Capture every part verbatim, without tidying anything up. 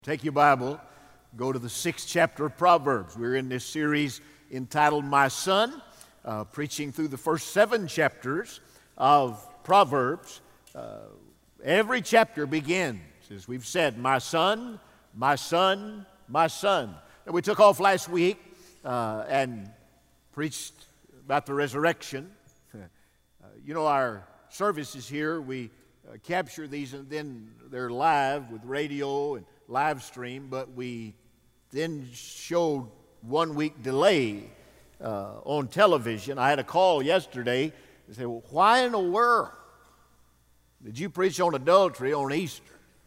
Take your Bible, go to the sixth chapter of Proverbs. We're in this series entitled My Son, uh, preaching through the first seven chapters of Proverbs. Uh, every chapter begins, as we've said, my son, my son, my son. And we took off last week uh, and preached about the resurrection. Uh, you know, our services here, we uh, capture these and then they're live with radio and live stream, but we then showed one week delay uh, on television. I had a call yesterday. They said, well, why in the world did you preach on adultery on Easter?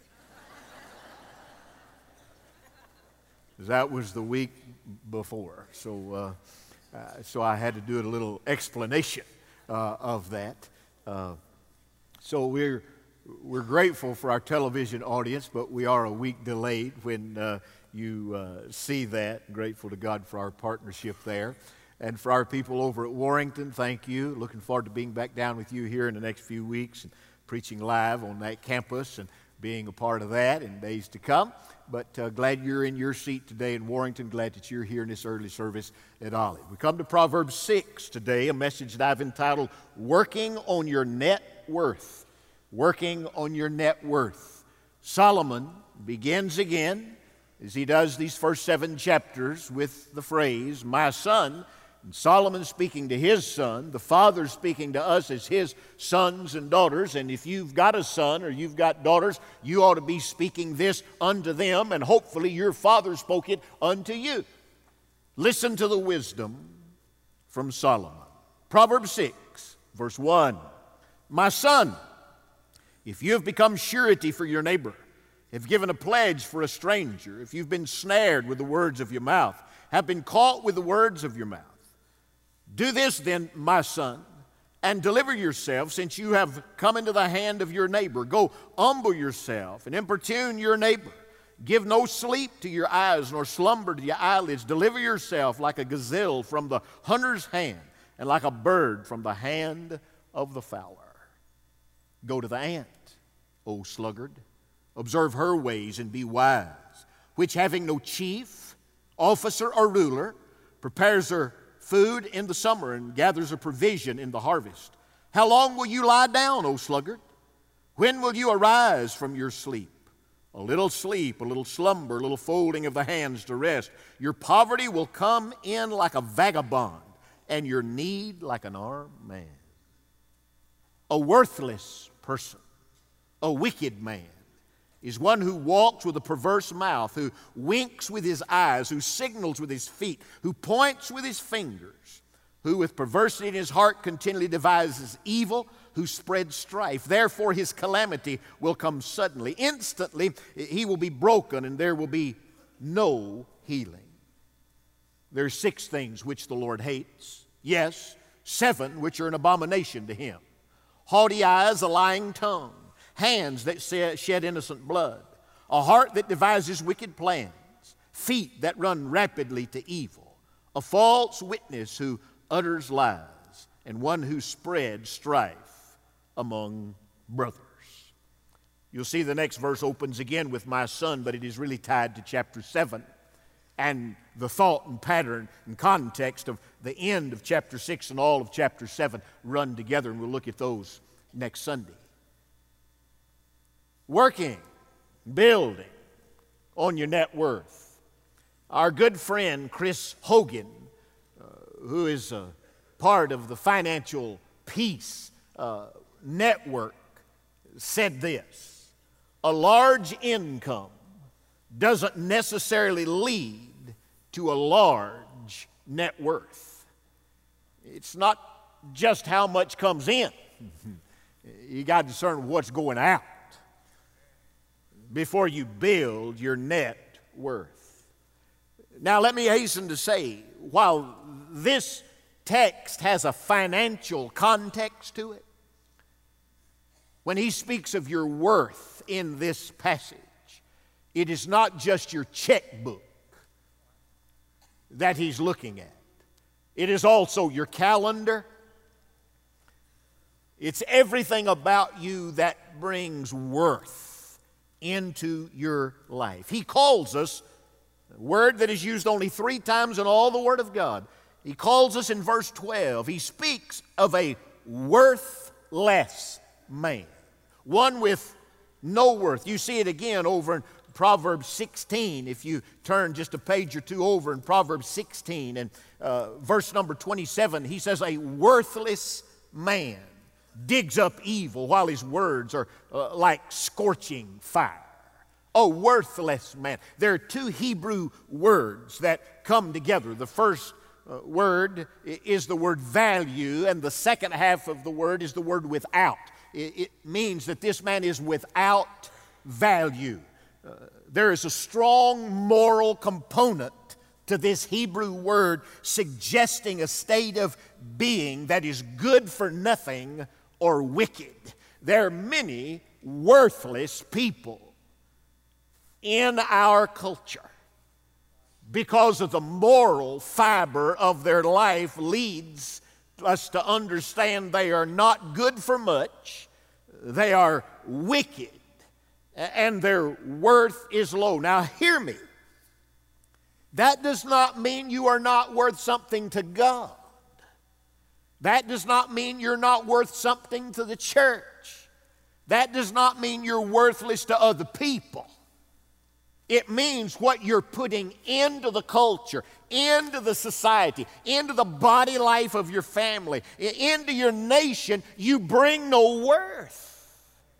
That was the week before. So, uh, uh, so I had to do a little explanation uh, of that. Uh, so we're We're grateful for our television audience, but we are a week delayed when uh, you uh, see that. Grateful to God for our partnership there. And for our people over at Warrington, thank you. Looking forward to being back down with you here in the next few weeks and preaching live on that campus and being a part of that in days to come. But uh, glad you're in your seat today in Warrington. Glad that you're here in this early service at Olive. We come to Proverbs six today, a message that I've entitled, Working on Your Net Worth. Working on your net worth. Solomon begins again, as he does these first seven chapters, with the phrase, my son. And Solomon speaking to his son, the father speaking to us as his sons and daughters. And if you've got a son or you've got daughters, you ought to be speaking this unto them, and hopefully your father spoke it unto you. Listen to the wisdom from Solomon. Proverbs six, verse one. My son, if you have become surety for your neighbor, have given a pledge for a stranger, if you've been snared with the words of your mouth, have been caught with the words of your mouth, do this then, my son, and deliver yourself, since you have come into the hand of your neighbor. Go humble yourself and importune your neighbor. Give no sleep to your eyes, nor slumber to your eyelids. Deliver yourself like a gazelle from the hunter's hand, and like a bird from the hand of the fowler. Go to the ant, O sluggard, observe her ways and be wise, which having no chief, officer, or ruler, prepares her food in the summer and gathers her provision in the harvest. How long will you lie down, O sluggard? When will you arise from your sleep? A little sleep, a little slumber, a little folding of the hands to rest. Your poverty will come in like a vagabond, and your need like an armed man. A worthless person, a wicked man, is one who walks with a perverse mouth, who winks with his eyes, who signals with his feet, who points with his fingers, who with perversity in his heart continually devises evil, who spreads strife. Therefore his calamity will come suddenly. Instantly he will be broken, and there will be no healing. There are six things which the Lord hates. Yes, seven which are an abomination to him. Haughty eyes, a lying tongue, hands that shed innocent blood, a heart that devises wicked plans, feet that run rapidly to evil, a false witness who utters lies, and one who spreads strife among brothers. You'll see the next verse opens again with my son, but it is really tied to chapter seven. And the thought and pattern and context of the end of chapter six and all of chapter seven run together, and we'll look at those next Sunday. Working, building on your net worth. Our good friend Chris Hogan, uh, who is a part of the Financial Peace uh, Network, said this: a large income doesn't necessarily lead to a large net worth. It's not just how much comes in. You got to discern what's going out before you build your net worth. Now let me hasten to say, while this text has a financial context to it, when he speaks of your worth in this passage, it is not just your checkbook that he's looking at. It is also your calendar. It's everything about you that brings worth into your life. He calls us, a word that is used only three times in all the Word of God. He calls us in verse twelve. He speaks of a worthless man, one with no worth. You see it again over in Proverbs sixteen. If you turn just a page or two over in Proverbs sixteen and uh, verse number twenty-seven, he says, a worthless man digs up evil while his words are uh, like scorching fire. A worthless man. There are two Hebrew words that come together. The first uh, word is the word value, and the second half of the word is the word without. It, it means that this man is without value. Uh, there is a strong moral component to this Hebrew word suggesting a state of being that is good for nothing or wicked. There are many worthless people in our culture because of the moral fiber of their life leads us to understand they are not good for much, they are wicked, and their worth is low. Now hear me. That does not mean you are not worth something to God. That does not mean you're not worth something to the church. That does not mean you're worthless to other people. It means what you're putting into the culture, into the society, into the body life of your family, into your nation, you bring no worth.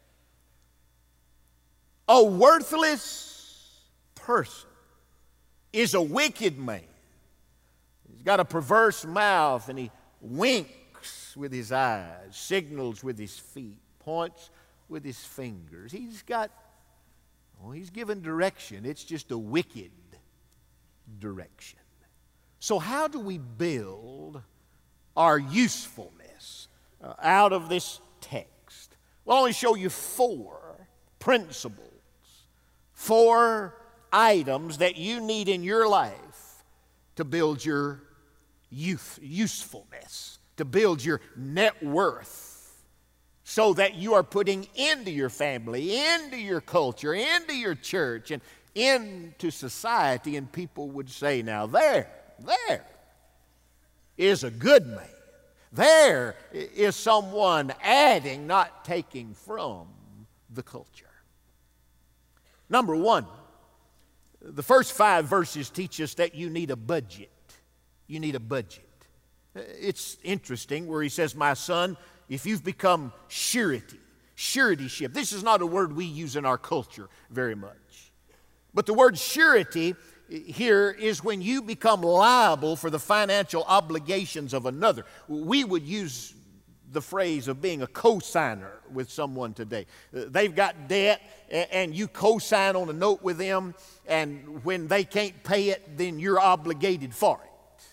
A worthless person is a wicked man. He's got a perverse mouth and he winks with his eyes, signals with his feet, points with his fingers. He's got Well, he's given direction. It's just a wicked direction. So how do we build our usefulness uh, out of this text? Well, I'll only show you four principles, four items that you need in your life to build your youth, usefulness, to build your net worth, so that you are putting into your family, into your culture, into your church, and into society, and people would say, now there, there is a good man. There is someone adding, not taking from the culture. Number one, the first five verses teach us that you need a budget. You need a budget. It's interesting where he says, my son, if you've become surety, suretyship. This is not a word we use in our culture very much. But the word surety here is when you become liable for the financial obligations of another. We would use the phrase of being a co-signer with someone today. They've got debt and you co-sign on a note with them, and when they can't pay it, then you're obligated for it.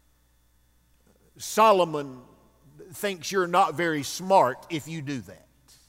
Solomon thinks you're not very smart if you do that.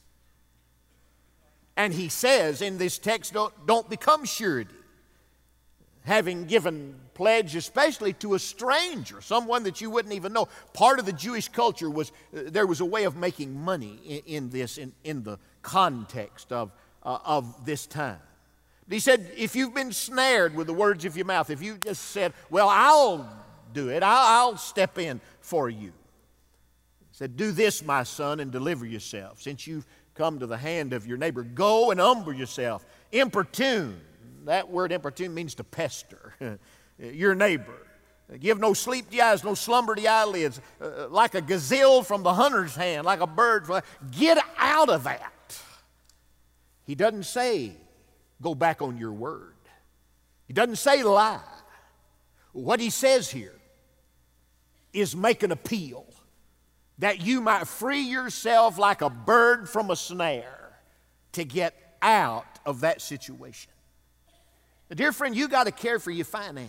And he says in this text, don't, don't become surety, having given pledge especially to a stranger, someone that you wouldn't even know. Part of the Jewish culture was, uh, there was a way of making money in, in this, in, in the context of, uh, of this time. He said, if you've been snared with the words of your mouth, if you just said, well, I'll do it, I'll, I'll step in for you. He said, do this, my son, and deliver yourself. Since you've come to the hand of your neighbor, go and humble yourself. Importune, that word importune means to pester your neighbor. Give no sleep to the eyes, no slumber to the eyelids. Uh, like a gazelle from the hunter's hand, like a bird. From, get out of that. He doesn't say, go back on your word. He doesn't say lie. What he says here is make an appeal that you might free yourself like a bird from a snare to get out of that situation. Now, dear friend, you got to care for your finance.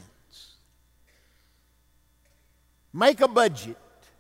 Make a budget,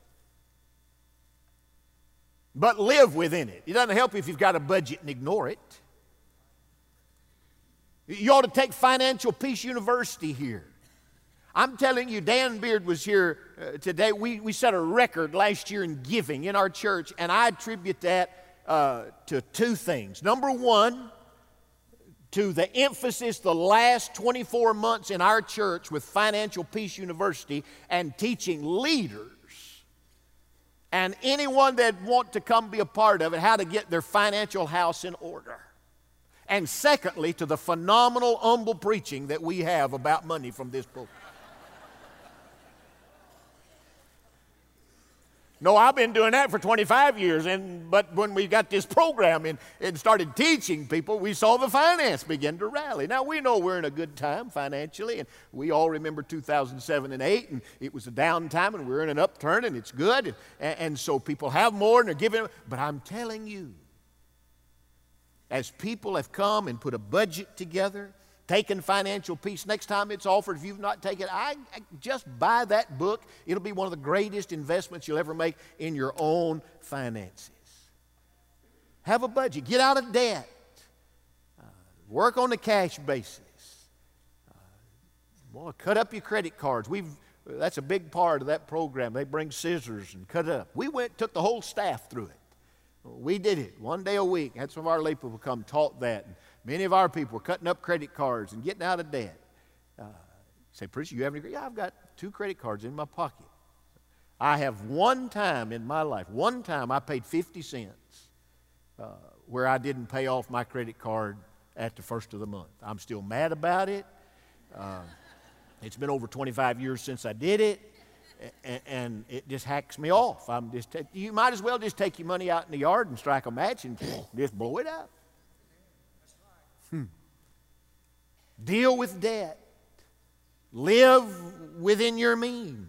but live within it. It doesn't help if you've got a budget and ignore it. You ought to take Financial Peace University here. I'm telling you, Dan Beard was here uh, today. We, we set a record last year in giving in our church, and I attribute that uh, to two things. Number one, to the emphasis the last twenty-four months in our church with Financial Peace University and teaching leaders and anyone that want to come be a part of it how to get their financial house in order. And secondly, to the phenomenal, humble preaching that we have about money from this program. No, I've been doing that for twenty-five years, and, but when we got this program and, and started teaching people, we saw the finance begin to rally. Now, we know we're in a good time financially, and we all remember two thousand seven and eight, and it was a down time, and we're in an upturn, and it's good, and, and so people have more, and they're giving. But I'm telling you, as people have come and put a budget together, taken Financial Peace, next time it's offered, if you've not taken it, I, I just buy that book. It'll be one of the greatest investments you'll ever make in your own finances. Have a budget. Get out of debt. Uh, work on the cash basis. Uh, boy, cut up your credit cards. We've that's a big part of that program. They bring scissors and cut it up. We went, took the whole staff through it. We did it one day a week. Had some of our lay people come taught that. And many of our people were cutting up credit cards and getting out of debt. Uh, say, preacher, you have any? Yeah, I've got two credit cards in my pocket. I have one time in my life, one time I paid fifty cents uh, where I didn't pay off my credit card at the first of the month. I'm still mad about it. Uh, it's been over twenty-five years since I did it. And it just hacks me off. I'm just t- you might as well just take your money out in the yard and strike a match and just blow it up. Hmm. Deal with debt. Live within your means.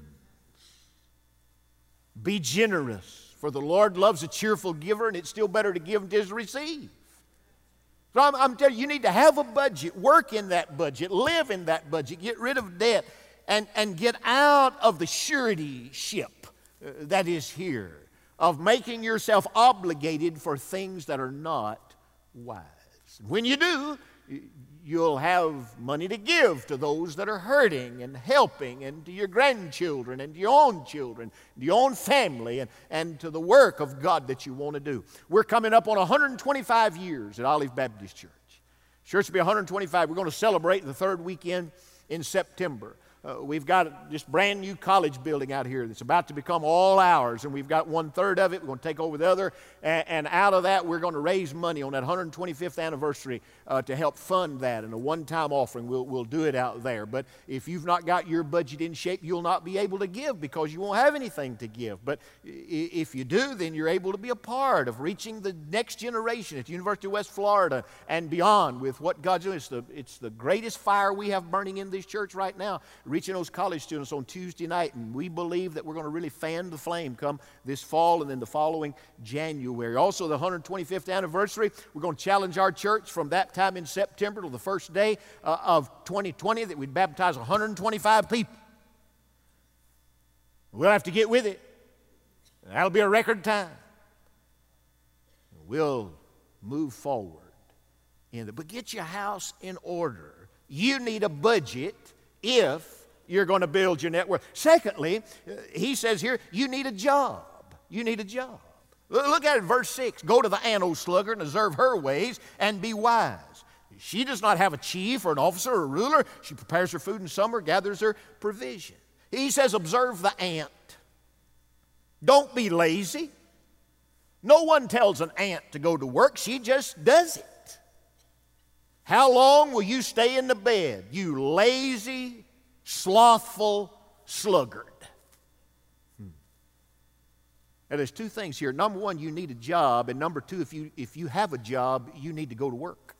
Be generous, for the Lord loves a cheerful giver, and it's still better to give than to receive. So I'm, I'm telling you, you need to have a budget, work in that budget, live in that budget, get rid of debt. And, and get out of the surety ship uh, that is here of making yourself obligated for things that are not wise. When you do, you'll have money to give to those that are hurting and helping, and to your grandchildren and to your own children, to your own family, and, and to the work of God that you want to do. We're coming up on one hundred twenty-five years at Olive Baptist Church. Church will be one hundred twenty-five. We're going to celebrate the third weekend in September. Uh, we've got this brand new college building out here that's about to become all ours, and we've got one third of it. We're going to take over the other, and, and out of that, we're going to raise money on that one hundred twenty-fifth anniversary uh, to help fund that. And a one-time offering, we'll, we'll do it out there. But if you've not got your budget in shape, you'll not be able to give because you won't have anything to give. But if you do, then you're able to be a part of reaching the next generation at the University of West Florida and beyond with what God's doing. It's the, it's the greatest fire we have burning in this church right now, reaching those college students on Tuesday night, and we believe that we're going to really fan the flame come this fall and then the following January. Also, the one hundred twenty-fifth anniversary, we're going to challenge our church from that time in September to the first day uh, of twenty twenty that we'd baptize one hundred twenty-five people. We'll have to get with it. That'll be a record time. We'll move forward in the, but get your house in order. You need a budget if you're going to build your net worth. Secondly, he says here, you need a job. You need a job. Look at it, verse six. Go to the anno sluggard and observe her ways and be wise. She does not have a chief or an officer or a ruler. She prepares her food in summer, gathers her provision. He says, observe the ant. Don't be lazy. No one tells an ant to go to work. She just does it. How long will you stay in the bed, you lazy, slothful sluggard? Hmm. Now, there's two things here. Number one, you need a job. And number two, if you, if you have a job, you need to go to work.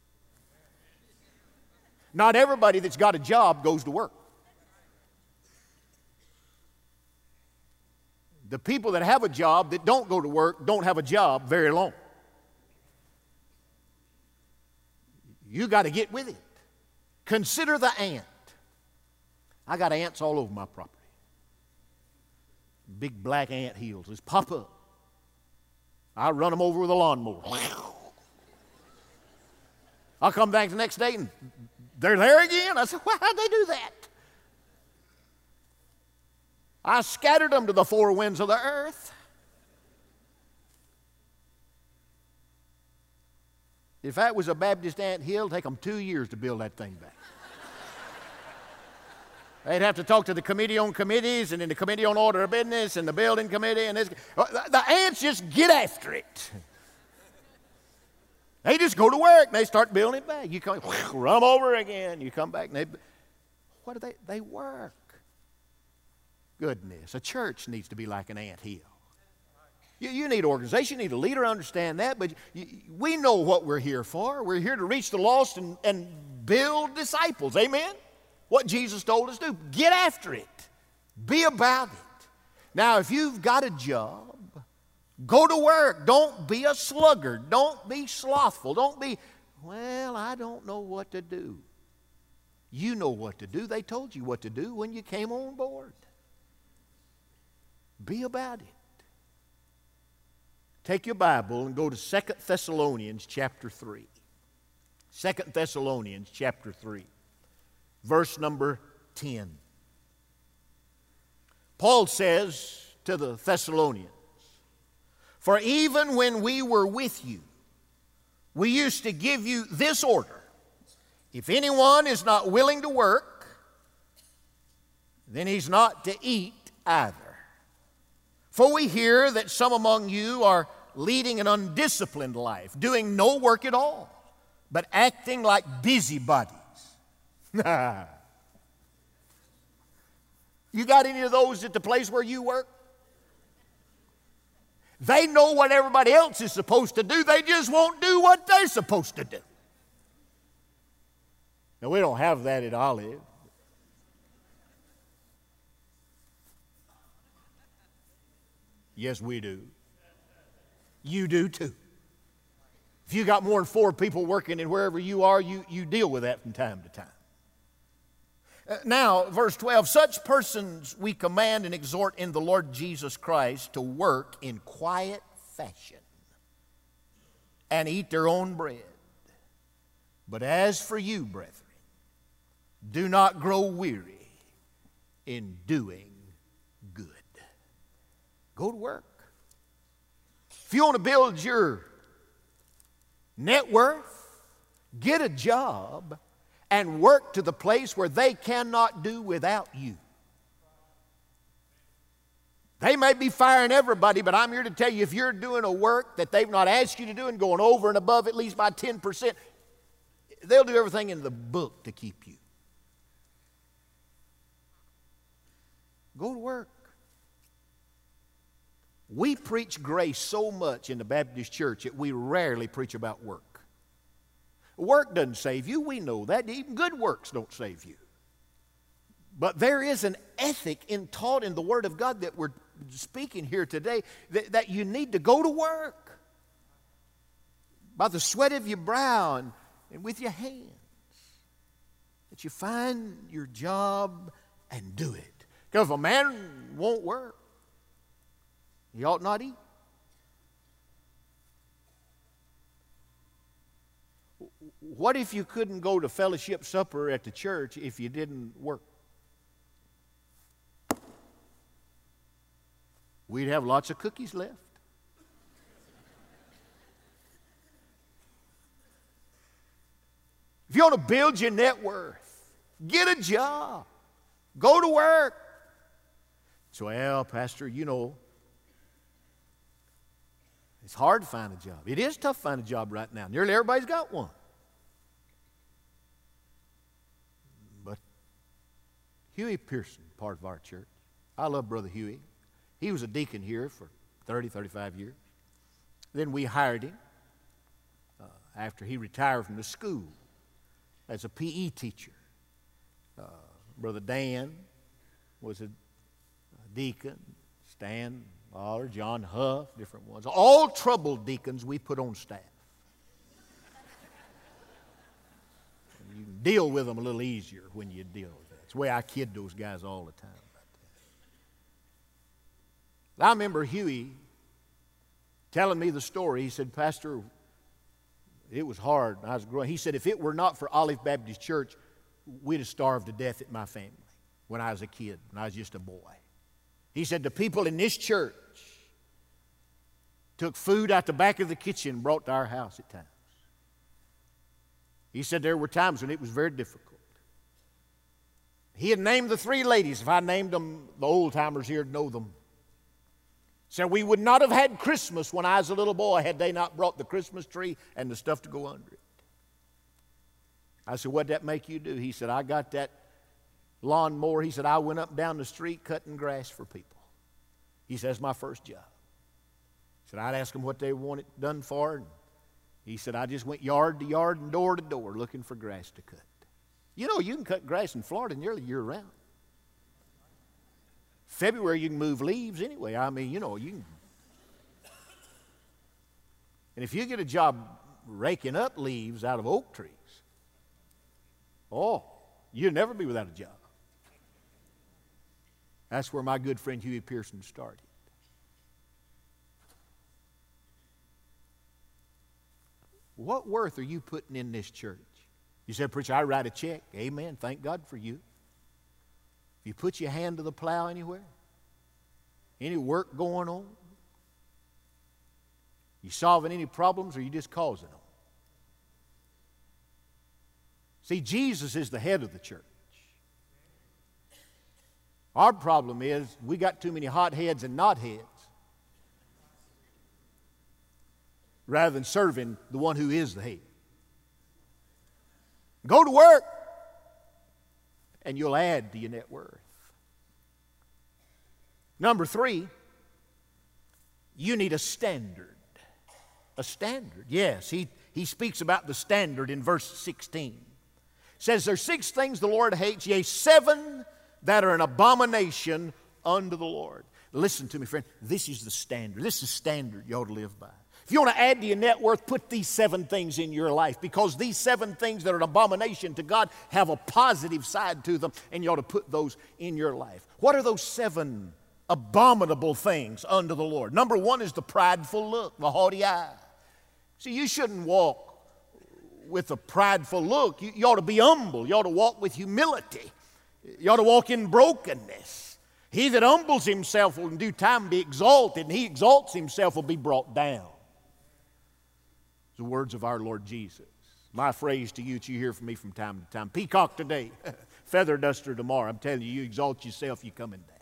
Not everybody that's got a job goes to work. The people that have a job that don't go to work don't have a job very long. You got to get with it. Consider the ant. I got ants all over my property. Big black ant hills just pop up. I run them over with a lawnmower. I'll come back the next day and they're there again. I said, why did they do that? I scattered them to the four winds of the earth. If that was a Baptist ant hill, it'd take them two years to build that thing back. They'd have to talk to the committee on committees, and then the committee on order of business, and the building committee, and this. The ants just get after it. They just go to work, and they start building it back. You come, run them over again. You come back, and they, what do they, they work. Goodness, a church needs to be like an ant hill. You, you need organization, you need a leader, understand that, but you, we know what we're here for. We're here to reach the lost and, and build disciples, amen? What Jesus told us to do. Get after it. Be about it. Now, if you've got a job, go to work. Don't be a sluggard. Don't be slothful. Don't be, well, I don't know what to do. You know what to do. They told you what to do when you came on board. Be about it. Take your Bible and go to Second Thessalonians chapter three. Second Thessalonians chapter three. Verse number ten. Paul says to the Thessalonians, "For even when we were with you, we used to give you this order. If anyone is not willing to work, then he's not to eat either. For we hear that some among you are leading an undisciplined life, doing no work at all, but acting like busybodies." You got any of those at the place where you work? They know what everybody else is supposed to do. They just won't do what they're supposed to do. Now, we don't have that at Olive. Yes, we do. You do too. If you got more than four people working in wherever you are, you, you deal with that from time to time. Uh, now, verse twelve, "Such persons we command and exhort in the Lord Jesus Christ to work in quiet fashion and eat their own bread. But as for you, brethren, do not grow weary in doing good." Go to work. If you want to build your net worth, get a job and work to the place where they cannot do without you. They may be firing everybody, but I'm here to tell you, if you're doing a work that they've not asked you to do and going over and above at least by ten percent, they'll do everything in the book to keep you. Go to work. We preach grace so much in the Baptist church that we rarely preach about work. Work doesn't save you. We know that. Even good works don't save you. But there is an ethic in taught in the Word of God that we're speaking here today, that, that you need to go to work by the sweat of your brow and, and with your hands. That you find your job and do it. Because if a man won't work, he ought not eat. What if you couldn't go to fellowship supper at the church if you didn't work? We'd have lots of cookies left. If you want to build your net worth, get a job. Go to work. So, well, Pastor, you know, it's hard to find a job. It is tough to find a job right now. Nearly everybody's got one. But Huey Pearson, part of our church. I love Brother Huey. He was a deacon here for thirty, thirty-five years. Then we hired him uh, after he retired from the school as a P E teacher. Uh, Brother Dan was a, a deacon. Stan Lawler, John Huff, different ones. All troubled deacons we put on staff. And you can deal with them a little easier when you deal with that. It's the way I kid those guys all the time about that. I remember Huey telling me the story. He said, Pastor, it was hard when I was growing. He said, if it were not for Olive Baptist Church, we'd have starved to death at my family when I was a kid, when I was just a boy. He said, the people in this church took food out the back of the kitchen and brought to our house at times. He said there were times when it was very difficult. He had named the three ladies. If I named them, the old-timers here would know them. Said we would not have had Christmas when I was a little boy had they not brought the Christmas tree and the stuff to go under it. I said, what'd that make you do? He said, I got that lawnmower. He said, I went up and down the street cutting grass for people. He said, that's my first job. He said, I'd ask them what they want it done for. And he said, I just went yard to yard and door to door looking for grass to cut. You know, you can cut grass in Florida nearly year-round. February, you can move leaves anyway. I mean, you know, you can. And if you get a job raking up leaves out of oak trees, oh, you'll never be without a job. That's where my good friend Huey Pearson started. What worth are you putting in this church? You said, preacher, I write a check. Amen. Thank God for you. If you put your hand to the plow anywhere, any work going on, you solving any problems or you just causing them? See, Jesus is the head of the church. Our problem is we got too many hot heads and not heads rather than serving the one who is the head. Go to work and you'll add to your net worth. Number three, you need a standard. A standard, yes. He, he speaks about the standard in verse sixteen. It says, there's six things the Lord hates, yea, seven that are an abomination unto the Lord. Listen to me, friend. This is the standard. This is the standard you ought to live by. If you want to add to your net worth, put these seven things in your life, because these seven things that are an abomination to God have a positive side to them, and you ought to put those in your life. What are those seven abominable things unto the Lord? Number one is the prideful look, the haughty eye. See, you shouldn't walk with a prideful look. You, you ought to be humble. You ought to walk with humility. You ought to walk in brokenness. He that humbles himself will in due time be exalted, and he exalts himself will be brought down. The words of our Lord Jesus. My phrase to you that you hear from me from time to time. Peacock today, feather duster tomorrow. I'm telling you, you exalt yourself, you're coming down.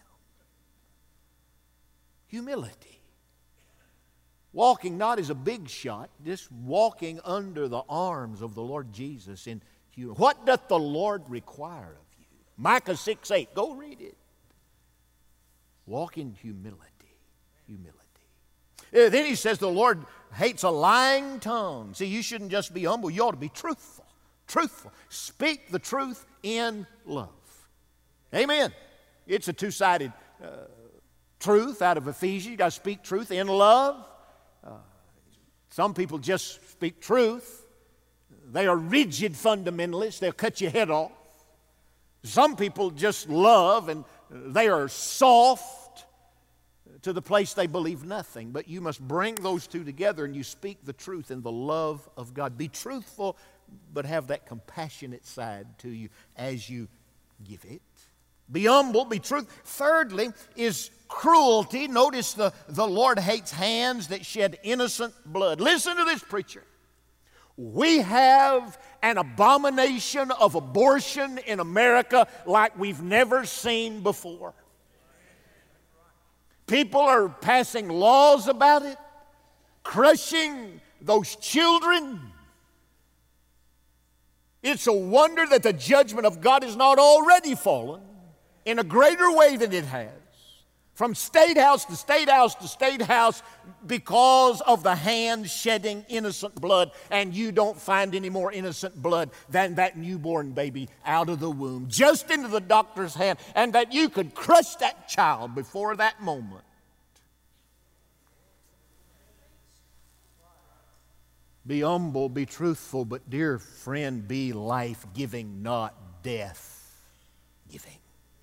Humility. Walking not as a big shot, just walking under the arms of the Lord Jesus in humility. What doth the Lord require of you? Micah six eight. Go read it. Walk in humility. Humility. Uh, then he says the Lord hates a lying tongue. See, you shouldn't just be humble. You ought to be truthful. Truthful. Speak the truth in love. Amen. It's a two-sided uh, truth out of Ephesians. You got to speak truth in love. Uh, some people just speak truth. They are rigid fundamentalists. They'll cut your head off. Some people just love, and they are soft to the place they believe nothing. But you must bring those two together, and you speak the truth in the love of God. Be truthful, but have that compassionate side to you as you give it. Be humble, be truthful. Thirdly is cruelty. Notice the, the Lord hates hands that shed innocent blood. Listen to this, preacher. We have an abomination of abortion in America like we've never seen before. People are passing laws about it, crushing those children. It's a wonder that the judgment of God has not already fallen in a greater way than it has. From state house to state house to state house because of the hand shedding innocent blood. And you don't find any more innocent blood than that newborn baby out of the womb, just into the doctor's hand, and that you could crush that child before that moment. Be humble, be truthful, but dear friend, be life-giving, not death-giving.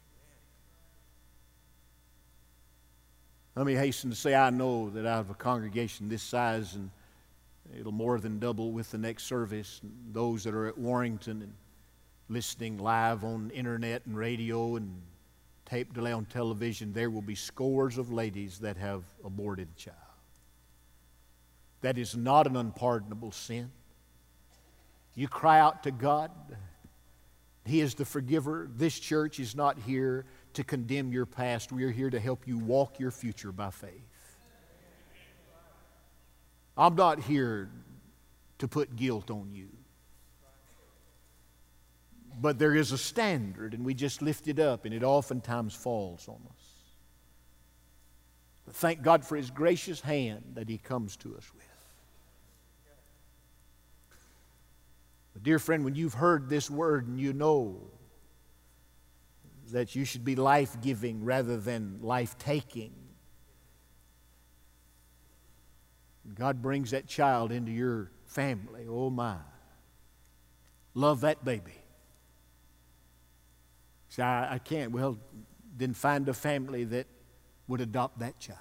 Let me hasten to say, I know that out of a congregation this size, and it'll more than double with the next service, and those that are at Warrington and listening live on internet and radio and tape delay on television, there will be scores of ladies that have aborted a child. That is not an unpardonable sin. You cry out to God. He is the forgiver. This church is not here to condemn your past. We are here to help you walk your future by faith. I'm not here to put guilt on you. But there is a standard, and we just lift it up, and it oftentimes falls on us. But thank God for His gracious hand that He comes to us with. But dear friend, when you've heard this word and you know that you should be life-giving rather than life-taking, God brings that child into your family. Oh my. Love that baby. Say, I, I can't. Well, then find a family that would adopt that child.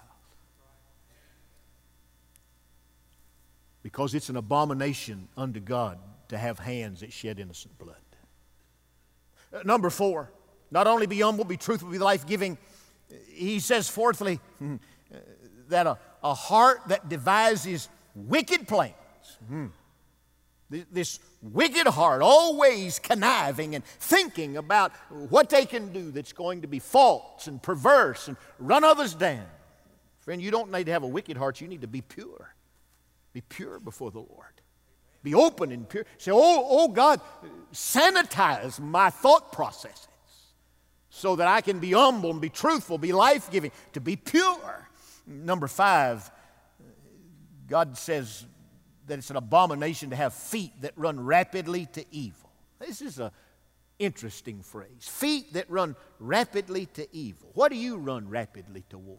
Because it's an abomination unto God to have hands that shed innocent blood. Uh, number four, not only be humble, be truthful, be life-giving. He says, fourthly, that a, a heart that devises wicked plans. Hmm. This wicked heart, always conniving and thinking about what they can do that's going to be false and perverse and run others down. Friend, you don't need to have a wicked heart. You need to be pure. Be pure before the Lord. Be open and pure. Say, oh, oh God, sanitize my thought processes so that I can be humble and be truthful, be life-giving, to be pure. Number five, God says that it's an abomination to have feet that run rapidly to evil. This is an interesting phrase. Feet that run rapidly to evil. What do you run rapidly toward?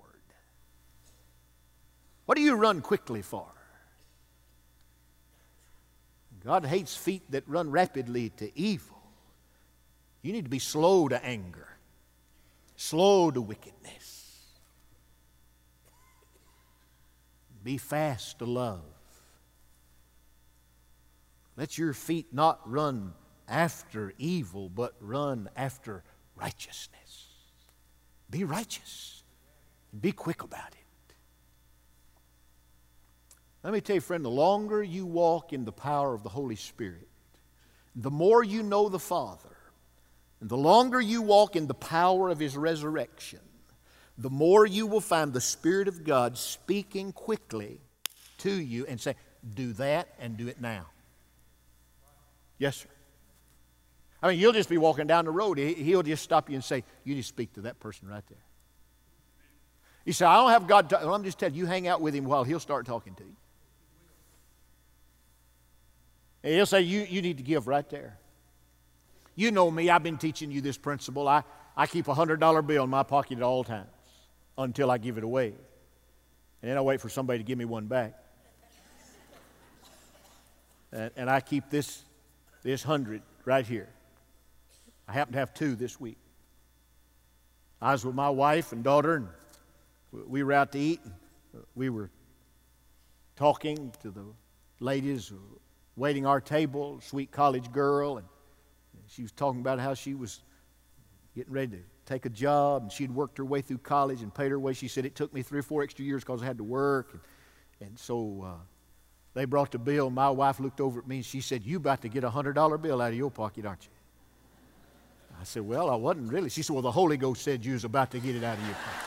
What do you run quickly for? God hates feet that run rapidly to evil. You need to be slow to anger, slow to wickedness. Be fast to love. Let your feet not run after evil, but run after righteousness. Be righteous. Be quick about it. Let me tell you, friend, the longer you walk in the power of the Holy Spirit, the more you know the Father, and the longer you walk in the power of His resurrection, the more you will find the Spirit of God speaking quickly to you and say, do that and do it now. Yes, sir. I mean, you'll just be walking down the road. He'll just stop you and say, you need to speak to that person right there. You say, I don't have God. Well, I'm just telling you, you hang out with Him while He'll start talking to you. And He'll say, you, you need to give right there. You know me. I've been teaching you this principle. I, I keep a one hundred dollar bill in my pocket at all times until I give it away. And then I wait for somebody to give me one back. And, and I keep this, this hundred right here. I happen to have two this week. I was with my wife and daughter, and we were out to eat. And we were talking to the ladies waiting our table, sweet college girl, and she was talking about how she was getting ready to take a job, and she'd worked her way through college and paid her way. She said, it took me three or four extra years because I had to work. And, and so uh, they brought the bill. My wife looked over at me, and she said, you about to get a one hundred dollar bill out of your pocket, aren't you? I said, well, I wasn't really. She said, well, the Holy Ghost said you was about to get it out of your pocket.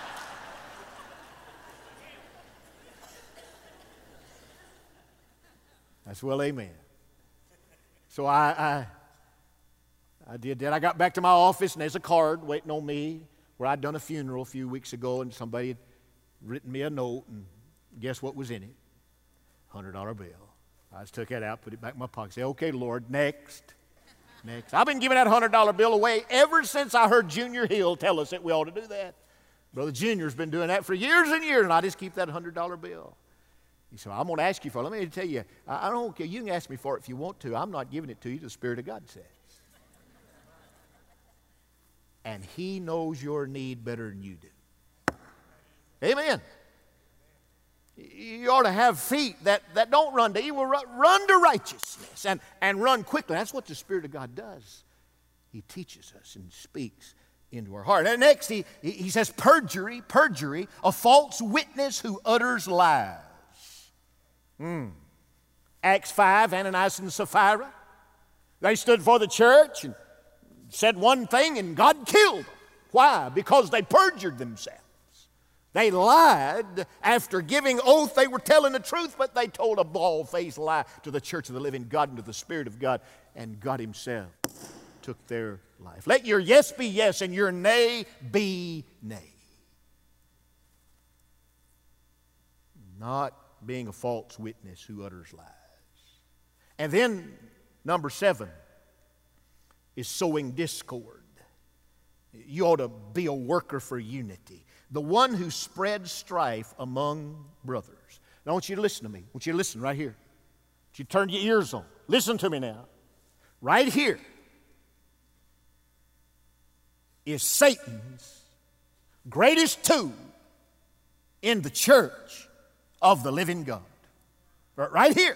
I said, well, amen. So I, I, I did that. I got back to my office, and there's a card waiting on me where I'd done a funeral a few weeks ago, and somebody had written me a note, and guess what was in it? one hundred dollar bill. I just took that out, put it back in my pocket, said, okay, Lord, next. Next. I've been giving that one hundred dollar bill away ever since I heard Junior Hill tell us that we ought to do that. Brother Junior's been doing that for years and years, and I just keep that one hundred dollar bill. He said, I'm going to ask you for it. Let me tell you, I, I don't care. You can ask me for it if you want to. I'm not giving it to you. The Spirit of God says. And He knows your need better than you do. Amen. You ought to have feet that, that don't run to evil, run, run to righteousness and, and run quickly. That's what the Spirit of God does. He teaches us and speaks into our heart. And next, he, he says perjury, perjury, a false witness who utters lies. Mm. Acts five, Ananias and Sapphira. They stood for the church and said one thing, and God killed them. Why? Because they perjured themselves. They lied after giving oath they were telling the truth, but they told a bald-faced lie to the church of the living God and to the Spirit of God, and God Himself took their life. Let your yes be yes and your nay be nay. Not being a false witness who utters lies. And then, number seven is sowing discord. You ought to be a worker for unity. The one who spreads strife among brothers. Now I want you to listen to me. I want you to listen right here. I want you to turn your ears on. Listen to me now. Right here is Satan's greatest tool in the church of the living God. Right here.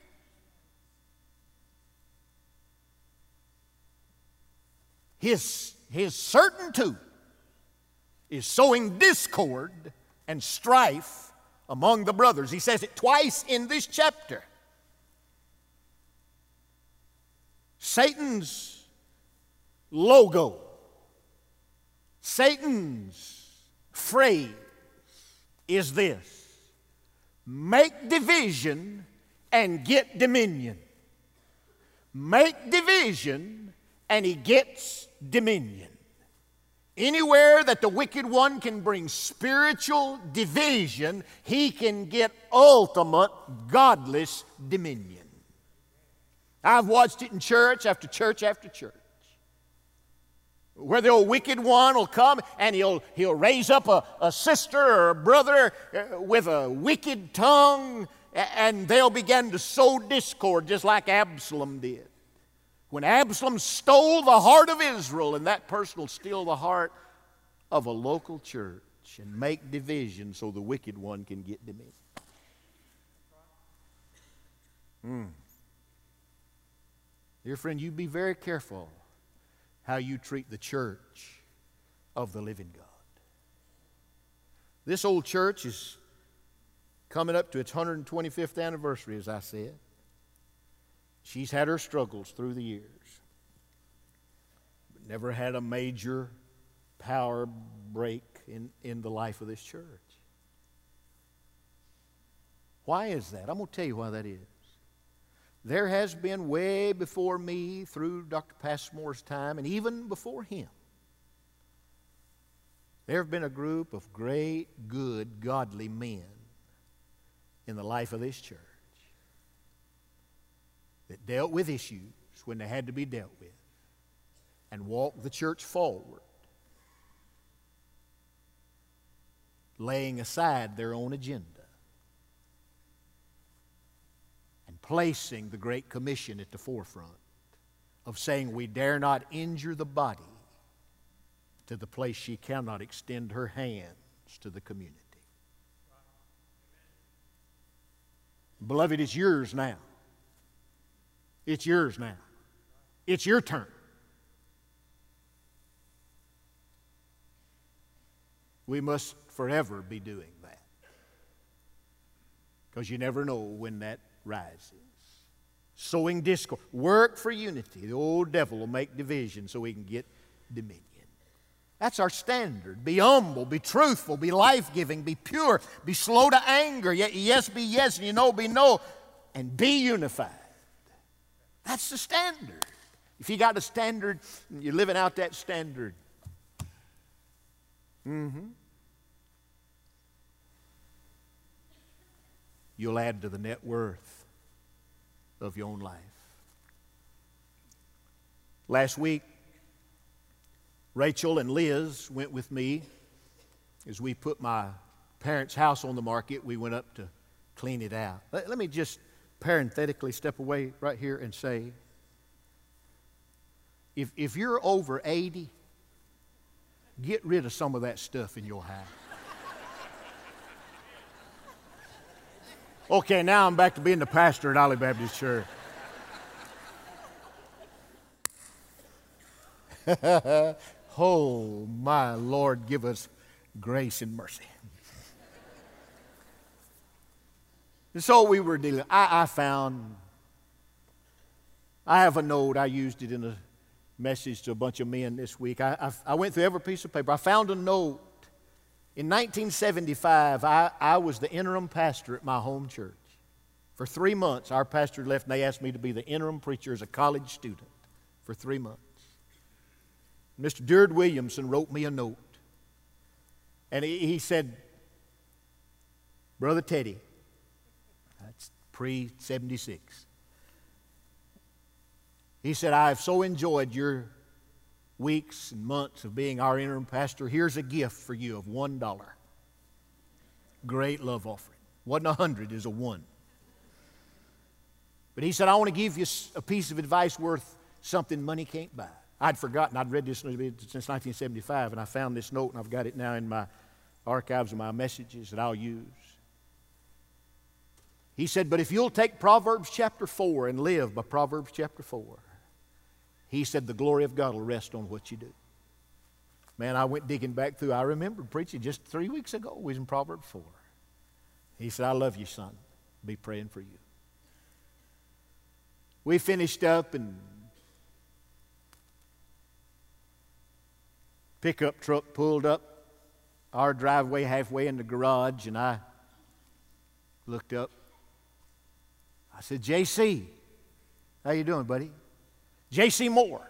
His, his certain tool is sowing discord and strife among the brothers. He says it twice in this chapter. Satan's logo, Satan's phrase is this: make division and get dominion. Make division and he gets dominion. Anywhere that the wicked one can bring spiritual division, he can get ultimate godless dominion. I've watched it in church after church after church, where the old wicked one will come and he'll, he'll raise up a, a sister or a brother with a wicked tongue, and they'll begin to sow discord just like Absalom did. When Absalom stole the heart of Israel, and that person will steal the heart of a local church and make division so the wicked one can get dominion. Mm. Dear friend, you be very careful how you treat the church of the living God. This old church is coming up to its one hundred twenty-fifth anniversary, as I said. She's had her struggles through the years, but never had a major power break in, in the life of this church. Why is that? I'm going to tell you why that is. There has been way before me, through Doctor Passmore's time, and even before him, there have been a group of great, good, godly men in the life of this church that dealt with issues when they had to be dealt with and walked the church forward, laying aside their own agenda and placing the Great Commission at the forefront of saying we dare not injure the body to the place she cannot extend her hands to the community. Beloved, it's yours now. It's yours now. It's your turn. We must forever be doing that, because you never know when that rises. Sowing discord. Work for unity. The old devil will make division so he can get dominion. That's our standard. Be humble, be truthful, be life-giving, be pure, be slow to anger. Yes, be yes, and you know, be no, and be unified. That's the standard. If you got a standard, you're living out that standard. Mm-hmm. You'll add to the net worth of your own life. Last week, Rachel and Liz went with me as we put my parents' house on the market. We went up to clean it out. Let, let me just parenthetically step away right here and say, if, if you're over eighty, get rid of some of that stuff in your house. Okay, now I'm back to being the pastor at Olive Baptist Church. Oh, my Lord, give us grace and mercy. And so we were dealing. I, I found, I have a note. I used it in a message to a bunch of men this week. I, I, I went through every piece of paper. I found a note. In nineteen seventy-five, I, I was the interim pastor at my home church. For three months, our pastor left, and they asked me to be the interim preacher as a college student for three months. Mister Deard Williamson wrote me a note, and he, he said, Brother Teddy, that's pre seventy-six, he said, I have so enjoyed your weeks and months of being our interim pastor. Here's a gift for you of one dollar. Great love offering. Wasn't a hundred, is a one. But he said, I want to give you a piece of advice worth something money can't buy. I'd forgotten. I'd read this since nineteen seventy-five, and I found this note, and I've got it now in my archives of my messages that I'll use. He said, but if you'll take Proverbs chapter four and live by Proverbs chapter four, he said, the glory of God will rest on what you do. Man, I went digging back through. I remembered preaching just three weeks ago. We was in Proverbs four. He said, I love you, son. Be praying for you. We finished up, and pickup truck pulled up our driveway halfway in the garage, and I looked up. I said, J C, how you doing, buddy? J C Moore.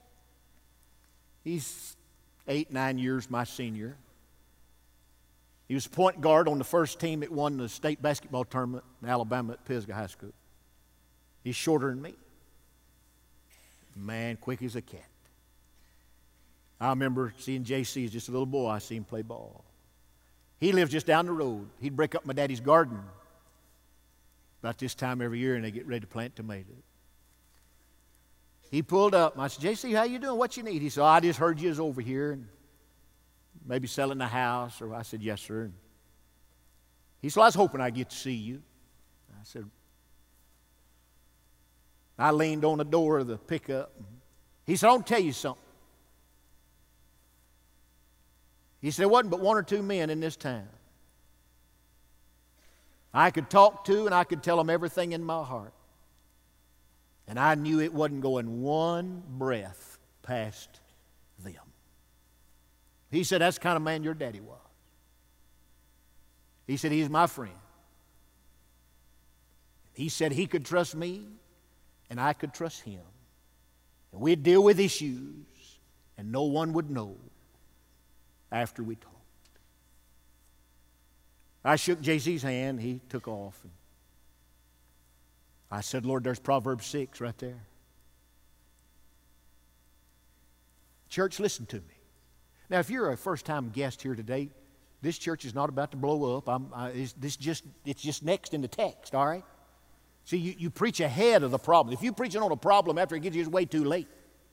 He's eight, nine years my senior. He was point guard on the first team that won the state basketball tournament in Alabama at Pisgah High School. He's shorter than me. Man, quick as a cat. I remember seeing J C as just a little boy. I seen him play ball. He lived just down the road. He'd break up my daddy's garden about this time every year, and they get ready to plant tomatoes. He pulled up, and I said, J C, how you doing? What you need? He said, oh, I just heard you was over here, and maybe selling the house. Or I said, yes, sir. And he said, well, I was hoping I'd get to see you. I said, I leaned on the door of the pickup. He said, I want to tell you something. He said, there wasn't but one or two men in this town I could talk to, and I could tell them everything in my heart. And I knew it wasn't going one breath past them. He said, that's the kind of man your daddy was. He said, he's my friend. He said he could trust me, and I could trust him. And we'd deal with issues, and no one would know after we talked. I shook J C's hand. He took off. And I said, Lord, there's Proverbs six right there. Church, listen to me. Now, if you're a first-time guest here today, this church is not about to blow up. I'm, I, it's, this just, it's just next in the text, all right? See, you, you preach ahead of the problem. If you're preaching on a problem after it gets you, it's way too late.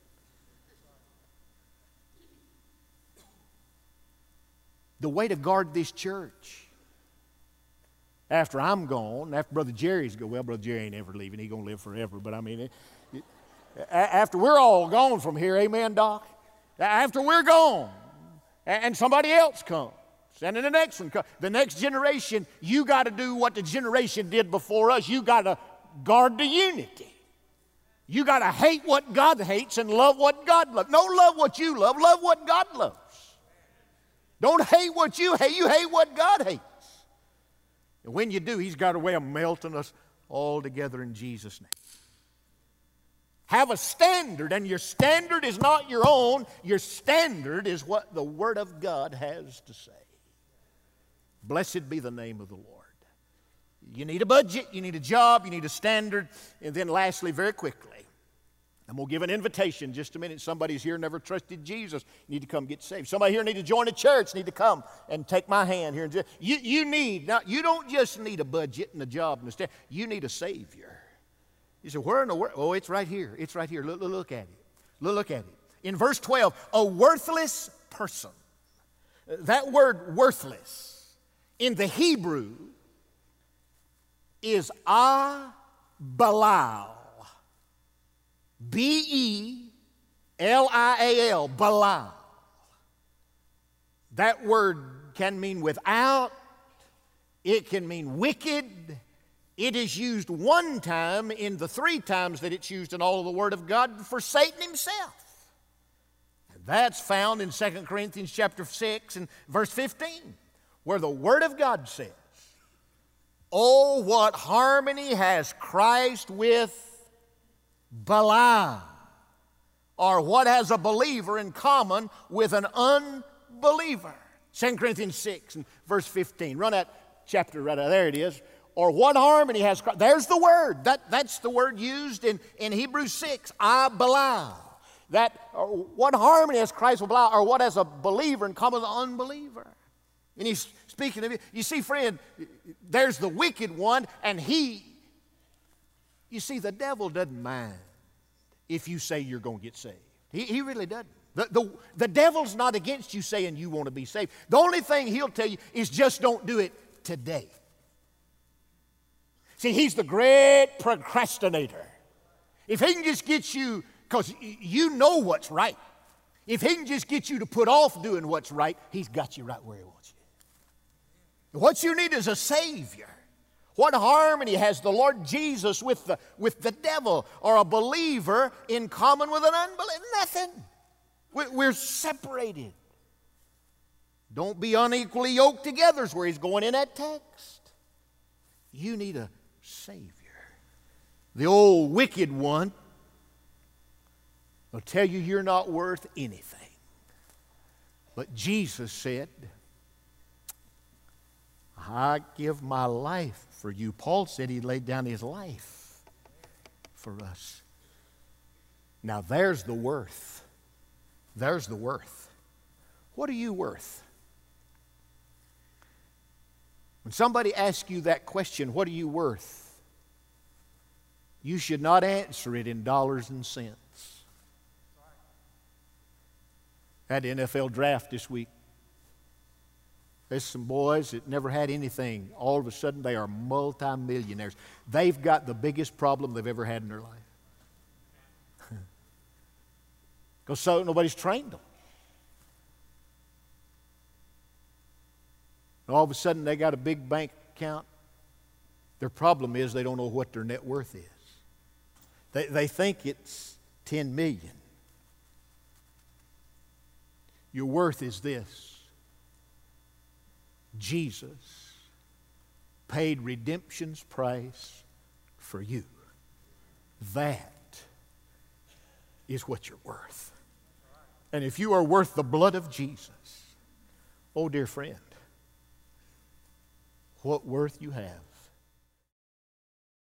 The way to guard this church after I'm gone, after Brother Jerry's gone, well, Brother Jerry ain't ever leaving. He's going to live forever. But I mean, it, it, after we're all gone from here, amen, Doc? After we're gone, and somebody else comes, and then the next one comes, the next generation, you got to do what the generation did before us. You got to guard the unity. You got to hate what God hates and love what God loves. Don't love what you love. Love what God loves. Don't hate what you hate. You hate what God hates. And when you do, He's got a way of melting us all together in Jesus' name. Have a standard, and your standard is not your own. Your standard is what the Word of God has to say. Blessed be the name of the Lord. You need a budget, you need a job, you need a standard, and then lastly, very quickly, I'm going to give an invitation in just a minute. Somebody's here never trusted Jesus. You need to come get saved. Somebody here need to join a church, need to come and take my hand here. And just, you, you need, now, you don't just need a budget and a job and a standard. You need a Savior. You say, where in the world? Oh, it's right here. It's right here. Look, look, look at it. Look, look at it. In verse twelve, a worthless person. That word worthless in the Hebrew is a-balal. B E L I A L, Balal. That word can mean without, it can mean wicked, It is used one time in the three times that it's used in all of the Word of God for Satan himself. And that's found in Second Corinthians chapter six and verse fifteen, where the Word of God says, "Oh, what harmony has Christ with Belial?" Or what has a believer in common with an unbeliever? Second Corinthians six and verse fifteen. Run that chapter right out. There it is. Or what harmony has Christ? There's the word. That, that's the word used in, in Hebrews six. I, Belial. That, or what harmony has Christ with Belial? Or what has a believer in common with an unbeliever? And he's speaking of it. You see, friend, there's the wicked one, and he, you see, the devil doesn't mind if you say you're going to get saved. He, he really doesn't. The, the, the devil's not against you saying you want to be saved. The only thing he'll tell you is just don't do it today. See, he's the great procrastinator. If he can just get you, because you know what's right, if he can just get you to put off doing what's right, he's got you right where he wants you. What you need is a Savior. What harmony has the Lord Jesus with the, with the devil or a believer in common with an unbeliever? Nothing. We're separated. Don't be unequally yoked together is where he's going in that text. You need a Savior. The old wicked one will tell you you're not worth anything. But Jesus said, I give my life for you. Paul said he laid down his life for us. Now there's the worth. There's the worth. What are you worth? When somebody asks you that question, what are you worth? You should not answer it in dollars and cents. I had the N F L draft this week. There's some boys that never had anything. All of a sudden, they are multimillionaires. They've got the biggest problem they've ever had in their life. Because so nobody's trained them. All of a sudden, they got a big bank account. Their problem is they don't know what their net worth is. They, they think it's ten million dollars. Your worth is this. Jesus paid redemption's price for you. That is what you're worth. And if you are worth the blood of Jesus, oh dear friend, what worth you have